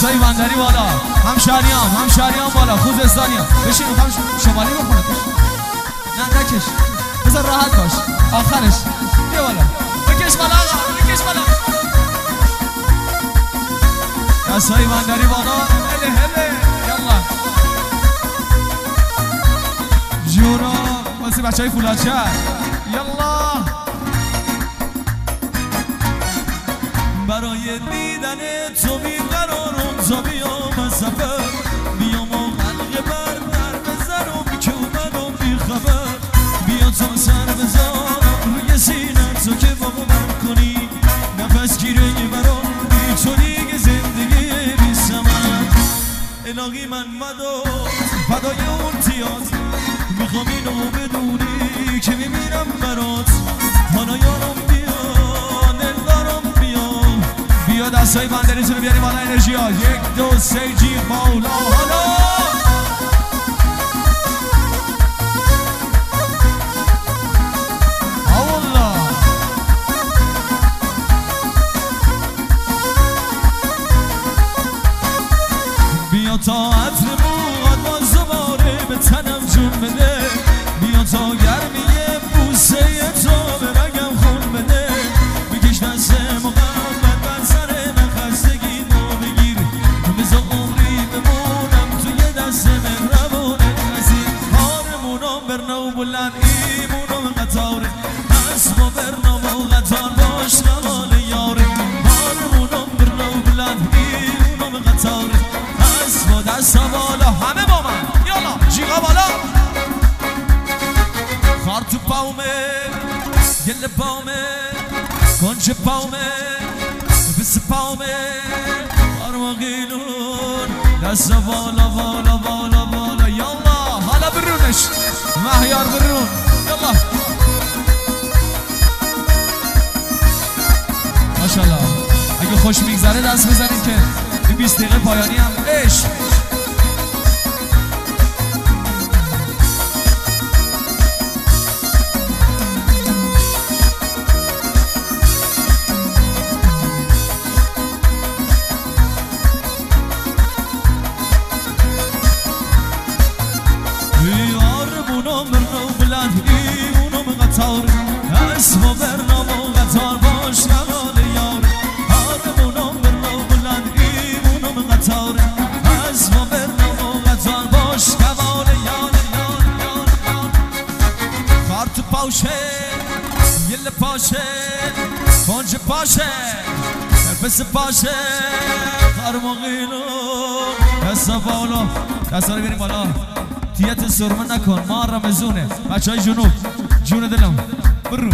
دستای بندری بالا، همشهریام بالا، خوزستانیام. بشین میخوام شمالی بخونم. نه نکش، بذار راحت باش آخرش. بیا بالا بکش بالا آقا، بکش بالا. دستای بندری بالا. هله هله یالا جورا واسه بچهای فولادشهر. یالا برای دیدن تو بیقرارم تا بیام از سفر، بیام و قلق بر بزنم که اومدم بی خبر. بیا تا سر بزنم روی سینه تو که با من کنی، نفس گیره برام بی تو دیگه زندگی بی ثمر. الهی من فدای اون تیات، میخوام اینو بدونی که میمیرم برات. حالا یارم بیا دستای بندریتون رو بیاریم بالا. انرژی ها 1 2 3 جیغ مولا. حالا والله بیا تا عطر موهات باز دوباره به تنم جون بده. بیا تا گرمی بوسه تو به رگم خون بده. بکش دست بلند ایمونم قطاره، اسما برنامه و قطار باش نمال یاره. بارمونم برنامه بلند ایمونم قطاره، اسما دستا بالا. همه با من یالا جیغا بالا. خار تو پاومه گل پاومه کنج پاومه بس پاومه بارماقیلون دستا بالا بالا بالا بالا. یالا حالا برونش مهیار برون. یالا ماشاءالله. اگه خوش میگذره دست بزنید که این 20 دقیقه پایانی هم عشق. اسمو برنامه و قطار باش نمال یار. هارمونم برنامه بلند ایمونم قطار، اسمو برنامه و قطار باش نمال یار. خار تو پاشه یل پاشه کنج پاشه بس پاشه خرمقیلو. دستا بالا، دستا رو بیاریم بالا. تیت سرمه نکن ما رمزونه. بچه های جنوب جون دلم برو.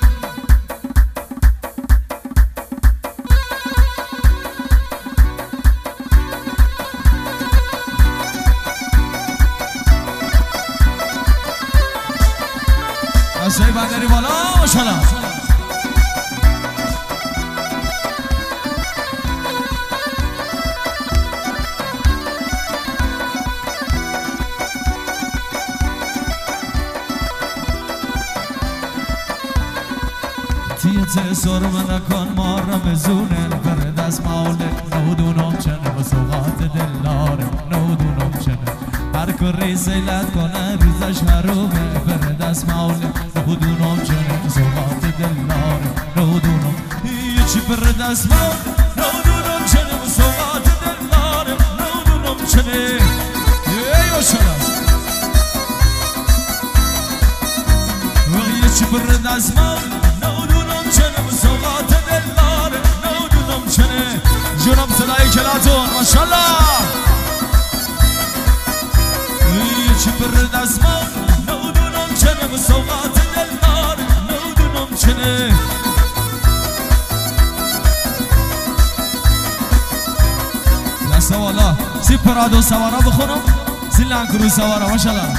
دستای بندری بالا ماشاءالله. تیت سرمه نکن ما رمزونه. بر دست ماله نودونم چنه و سوقات دلاره. نودونم چنه هر کاری زیلت کنه ریزش حرومه. بر دست ماله نودونم چنه و سوقات دلاره. نودونم یچی بر دست ماله نودونم چنه و سوقات دلاره. نودونم چنه ای ماشاءالله. یچی بر دست ماله سوقات دلاره. نودونم چنه جونم صدای کلاتون ماشاءالله. چی بر دستمان نودونم چنه و سوقات دلاره. نودونم چنه دستا بالا. سی پرادو سوارا بخونم، سی لانکرو سوارا ماشاءالله.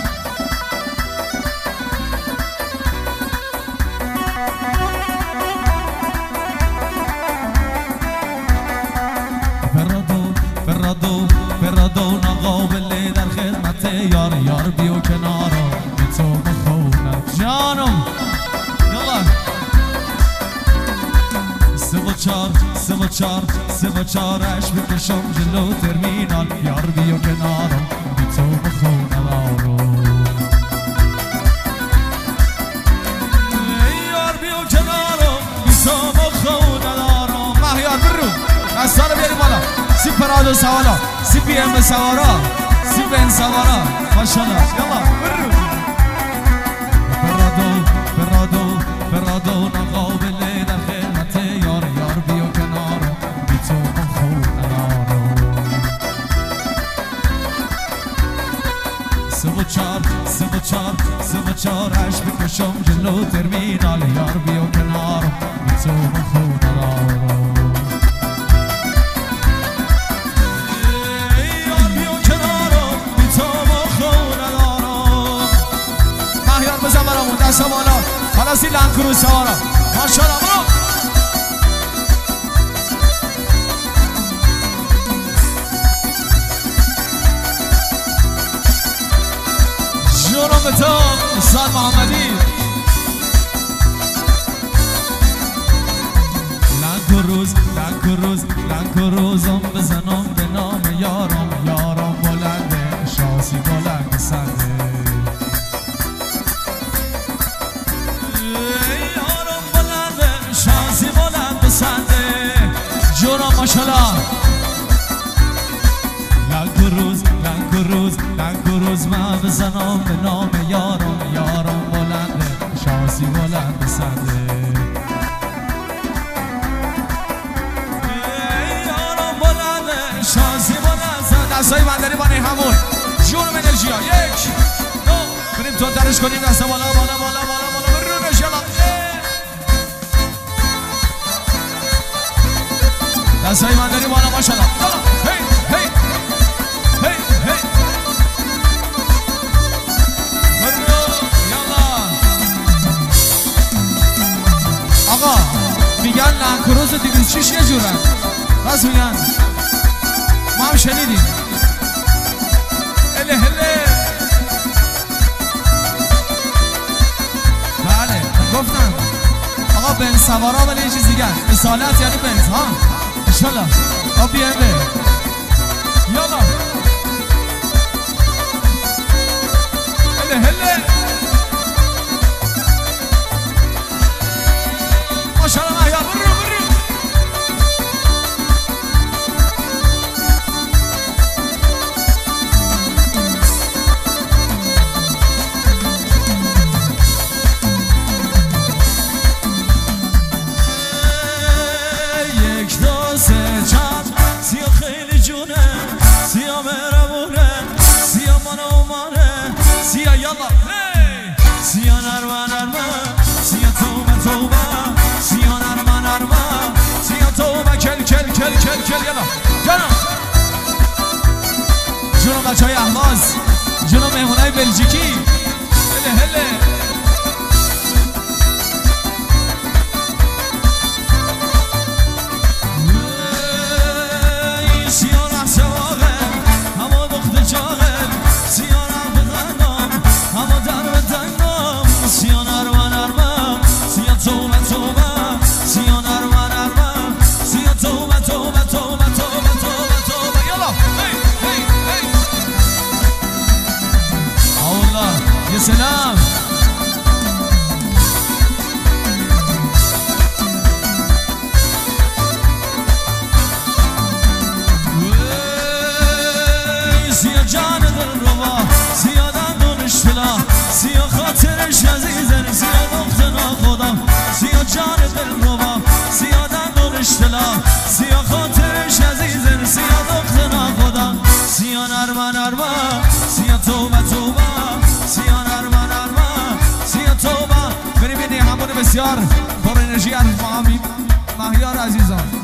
فرادو نقابله در خدمت یار. یار بیو کنارم به تو بخونم جانم. یالا سوق سه و چارش بکشم جلو ترمینال یار بیا کنارم بی تو بخونم آروم یار بیا کنارم بی تو بخونم آروم مهیار برو دستا رو بیاریم بالا سی پرادو سوالا سی بی ام سوارا سی بین سوارا ماشالله یلا برو برادو نقابله در خدمت یار بیا کنارم بی تو بخونم آروم سه و چارش بکشم جلو ترمینال یار بیا کنارم بی تو بخونم آروم یار بیا کنارم بی تو بخونم آروم مهیار بزن برامون دست بالا حالا سی لنکرو سوارا ماشالله برو جونم به تو استاد محمدی لنگ روزم بزنم به نام یارم بلنده شاسی بلند سنده یارم بلنده شاسی بلند سنده جونم ماشالله لنگ روز من بزنم به نام یارم بلنده شاسی بلند سنده یارم بلنده شاسی بلند سنده دستای بندری بانی همون جونم انرژی ها یک دو بریم تو درش کنیم دست بالا برونش یلا دستای بندری بالا ماشالله هی آقا میگن لنکروز و 206 یه جورن راست میگن ما هم شنیدیم هله بله گفتم آقا بنز سوارا ولی یه چیز دیگه اصالت یعنی بنز ها انشالله آقا بی ام یالا هله ماشالله مهیار برو یک دو سه چند سیا خیلی جونه سیا مهربونه سیا مانه سیا یالا سیا نرمه سیا توبه سیا نرمه سیا توبه کل یالا جانم جونم بچه های اهواز جونم مهمونای بلژیکی هله سیا رحصه واقع همه دخت چاقه سیا رحب غنم همه در دنگم سیا نرمه سیا توبه سیا نرمه سیا توبه یالا هی الله یه سلام سیا جان دل روا سیا دندون اشتلا سیا خاطرش عزیزن سیا دخت ناخودم سیا جان دل روا سیا دندون اشتلا سیا خاطرش عزیزن سیا دخت ناخودم سیا نرمه سیا توبه سیا نرمه سیا توبه بریم این همون بسیار پر انرژی از مهیار عزیزان